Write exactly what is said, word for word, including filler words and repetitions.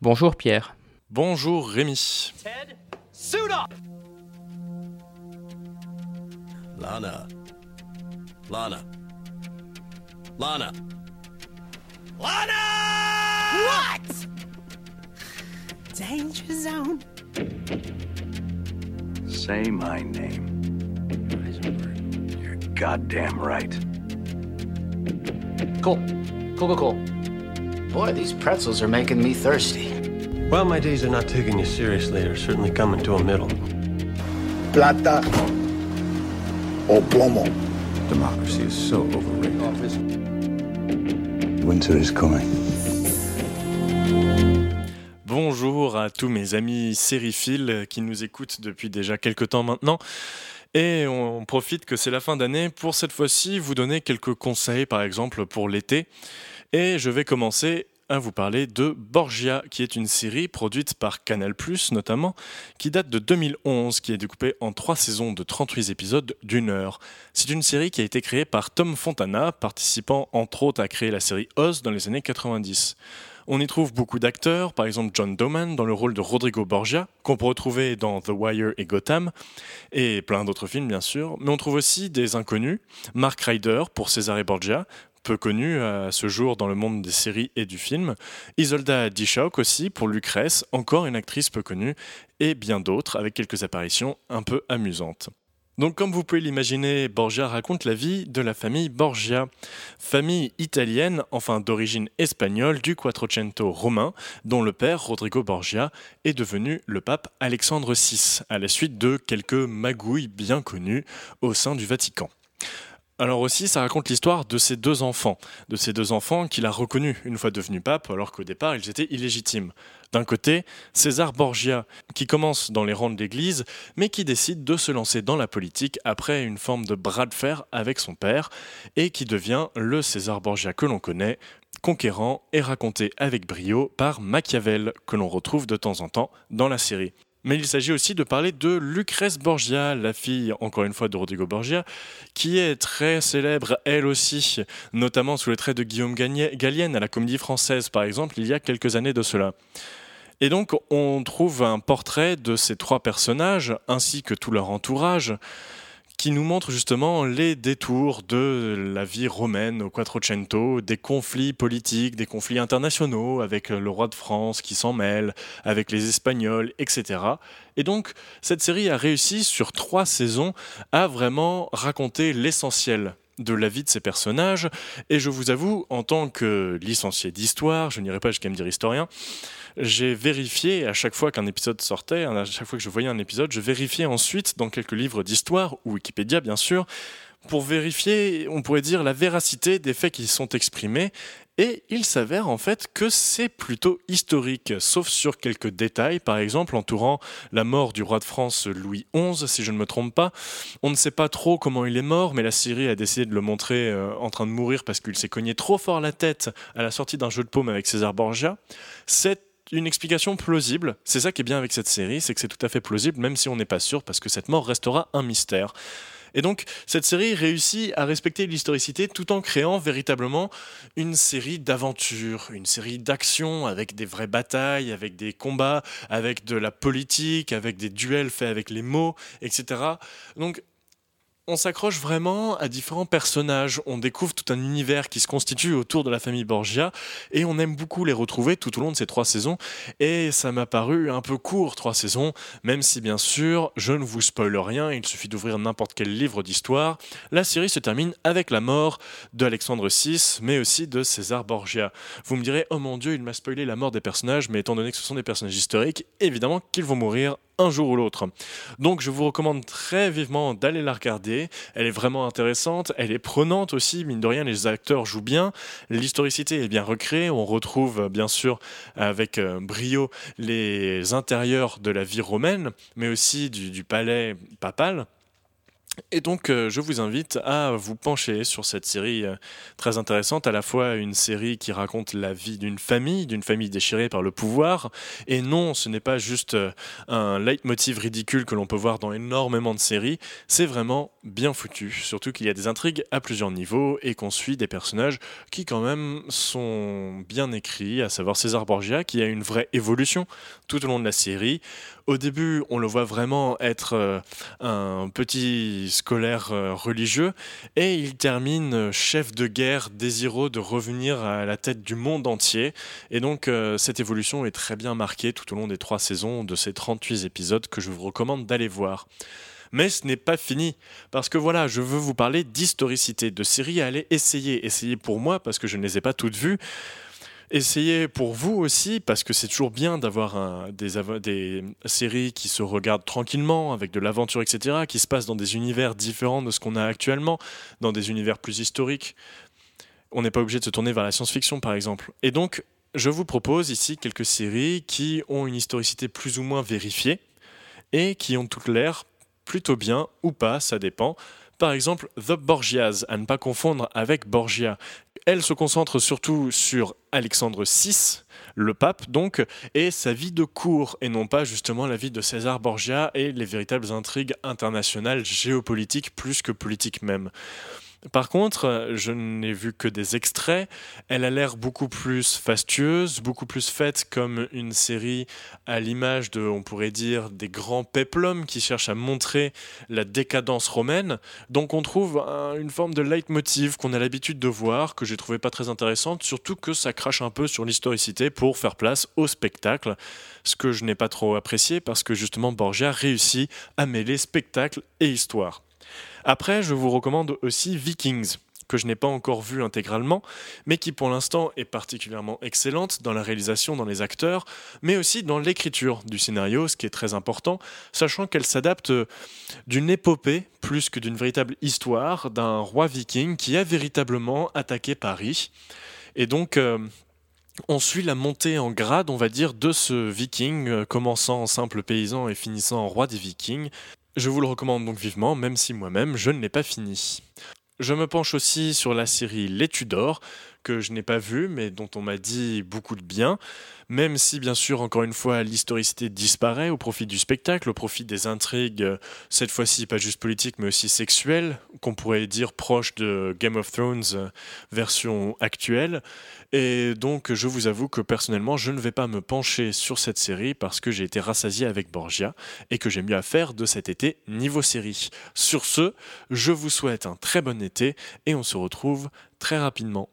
Bonjour Pierre. Bonjour Rémi. Ted, suit up! Lana. Lana. Lana. Lana! What? Danger zone. Say my name. You're goddamn right. Cool. Cool, cool, cool. Boy, these pretzels are making me thirsty. Well, my days of not taking you seriously are certainly coming to a middle. Plata o plomo. Democracy is so overrated. Winter is coming. Bonjour à tous mes amis sériphiles qui nous écoutent depuis déjà quelques temps maintenant. Et on profite que c'est la fin d'année pour cette fois-ci vous donner quelques conseils par exemple pour l'été. Et je vais commencer à vous parler de Borgia, qui est une série produite par Canal plus, notamment, qui date de deux mille onze, qui est découpée en trois saisons de trente-huit épisodes d'une heure. C'est une série qui a été créée par Tom Fontana, participant entre autres à créer la série Oz dans les années quatre-vingt-dix. On y trouve beaucoup d'acteurs, par exemple John Doman dans le rôle de Rodrigo Borgia, qu'on peut retrouver dans The Wire et Gotham, et plein d'autres films bien sûr, mais on trouve aussi des inconnus, Mark Ryder pour Cesare Borgia, peu connu à ce jour dans le monde des séries et du film, Isolda Dishock aussi pour Lucrèce, encore une actrice peu connue, et bien d'autres avec quelques apparitions un peu amusantes. Donc comme vous pouvez l'imaginer, Borgia raconte la vie de la famille Borgia, famille italienne, enfin d'origine espagnole, du Quattrocento romain, dont le père, Rodrigo Borgia, est devenu le pape Alexandre six, à la suite de quelques magouilles bien connues au sein du Vatican. Alors aussi, ça raconte l'histoire de ses deux enfants, de ces deux enfants qu'il a reconnus une fois devenu pape, alors qu'au départ, ils étaient illégitimes. D'un côté, César Borgia, qui commence dans les rangs de l'Église, mais qui décide de se lancer dans la politique après une forme de bras de fer avec son père, et qui devient le César Borgia que l'on connaît, conquérant et raconté avec brio par Machiavel, que l'on retrouve de temps en temps dans la série. Mais il s'agit aussi de parler de Lucrèce Borgia, la fille, encore une fois, de Rodrigo Borgia, qui est très célèbre, elle aussi, notamment sous les traits de Guillaume Gallienne à la Comédie Française, par exemple, il y a quelques années de cela. Et donc, on trouve un portrait de ces trois personnages, ainsi que tout leur entourage, qui nous montre justement les détours de la vie romaine au Quattrocento, des conflits politiques, des conflits internationaux avec le roi de France qui s'en mêle, avec les Espagnols, et cetera. Et donc, cette série a réussi sur trois saisons à vraiment raconter l'essentiel de la vie de ces personnages, et je vous avoue, en tant que licencié d'histoire, je n'irai pas jusqu'à me dire historien, j'ai vérifié à chaque fois qu'un épisode sortait, à chaque fois que je voyais un épisode, je vérifiais ensuite dans quelques livres d'histoire, ou Wikipédia bien sûr, pour vérifier, on pourrait dire, la véracité des faits qui sont exprimés, et il s'avère en fait que c'est plutôt historique, sauf sur quelques détails, par exemple entourant la mort du roi de France Louis onze, si je ne me trompe pas. On ne sait pas trop comment il est mort, mais la série a décidé de le montrer euh, en train de mourir parce qu'il s'est cogné trop fort la tête à la sortie d'un jeu de paume avec César Borgia. C'est une explication plausible, c'est ça qui est bien avec cette série, c'est que c'est tout à fait plausible, même si on n'est pas sûr, parce que cette mort restera un mystère. Et donc, cette série réussit à respecter l'historicité tout en créant véritablement une série d'aventures, une série d'actions avec des vraies batailles, avec des combats, avec de la politique, avec des duels faits avec les mots, et cetera. Donc, on s'accroche vraiment à différents personnages, on découvre tout un univers qui se constitue autour de la famille Borgia et on aime beaucoup les retrouver tout au long de ces trois saisons et ça m'a paru un peu court, trois saisons, même si bien sûr je ne vous spoile rien, il suffit d'ouvrir n'importe quel livre d'histoire. La série se termine avec la mort d'Alexandre six mais aussi de César Borgia. Vous me direz, oh mon dieu, il m'a spoilé la mort des personnages, mais étant donné que ce sont des personnages historiques, évidemment qu'ils vont mourir un jour ou l'autre. Donc je vous recommande très vivement d'aller la regarder, elle est vraiment intéressante, elle est prenante aussi, mine de rien les acteurs jouent bien, l'historicité est bien recréée, on retrouve bien sûr avec brio les intérieurs de la vie romaine, mais aussi du, du palais papal. Et donc, euh, je vous invite à vous pencher sur cette série euh, très intéressante, à la fois une série qui raconte la vie d'une famille, d'une famille déchirée par le pouvoir, et non, ce n'est pas juste euh, un leitmotiv ridicule que l'on peut voir dans énormément de séries, c'est vraiment bien foutu, surtout qu'il y a des intrigues à plusieurs niveaux, et qu'on suit des personnages qui quand même sont bien écrits, à savoir César Borgia, qui a une vraie évolution tout au long de la série. Au début, on le voit vraiment être euh, un petit scolaire euh, religieux et il termine euh, chef de guerre désireux de revenir à la tête du monde entier. Et donc, euh, cette évolution est très bien marquée tout au long des trois saisons de ces trente-huit épisodes que je vous recommande d'aller voir. Mais ce n'est pas fini, parce que voilà, je veux vous parler d'historicité, de séries à aller essayer. Essayer pour moi, parce que je ne les ai pas toutes vues. Essayez pour vous aussi, parce que c'est toujours bien d'avoir un- des, avo- des séries qui se regardent tranquillement, avec de l'aventure, et cetera, qui se passent dans des univers différents de ce qu'on a actuellement, dans des univers plus historiques. On n'est pas obligé de se tourner vers la science-fiction, par exemple. Et donc, je vous propose ici quelques séries qui ont une historicité plus ou moins vérifiée, et qui ont toutes l'air plutôt bien, ou pas, ça dépend. Par exemple, The Borgias, à ne pas confondre avec Borgia. Elle se concentre surtout sur Alexandre six, le pape donc, et sa vie de cour, et non pas justement la vie de César Borgia et les véritables intrigues internationales géopolitiques plus que politiques même. Par contre, euh, je n'ai vu que des extraits. Elle a l'air beaucoup plus fastueuse, beaucoup plus faite comme une série à l'image de, on pourrait dire, des grands péplums qui cherchent à montrer la décadence romaine. Donc on trouve un- une forme de leitmotiv qu'on a l'habitude de voir, que j'ai trouvé pas très intéressante, surtout que ça crache un peu sur l'historicité pour faire place au spectacle, ce que je n'ai pas trop apprécié parce que justement Borgia réussit à mêler spectacle et histoire. Après, je vous recommande aussi Vikings, que je n'ai pas encore vu intégralement, mais qui pour l'instant est particulièrement excellente dans la réalisation, dans les acteurs, mais aussi dans l'écriture du scénario, ce qui est très important, sachant qu'elle s'adapte euh, d'une épopée plus que d'une véritable histoire d'un roi viking qui a véritablement attaqué Paris. Et donc, euh, on suit la montée en grade, on va dire, de ce viking, euh, commençant en simple paysan et finissant en roi des vikings. Je vous le recommande donc vivement, même si moi-même je ne l'ai pas fini. Je me penche aussi sur la série Les Tudors, que je n'ai pas vue, mais dont on m'a dit beaucoup de bien, même si bien sûr, encore une fois, l'historicité disparaît au profit du spectacle, au profit des intrigues, euh, cette fois-ci pas juste politiques, mais aussi sexuelles, qu'on pourrait dire proches de Game of Thrones euh, version actuelle. Et donc, je vous avoue que personnellement, je ne vais pas me pencher sur cette série parce que j'ai été rassasié avec Borgia et que j'ai mieux à faire de cet été niveau série. Sur ce, je vous souhaite un très bon été et on se retrouve très rapidement.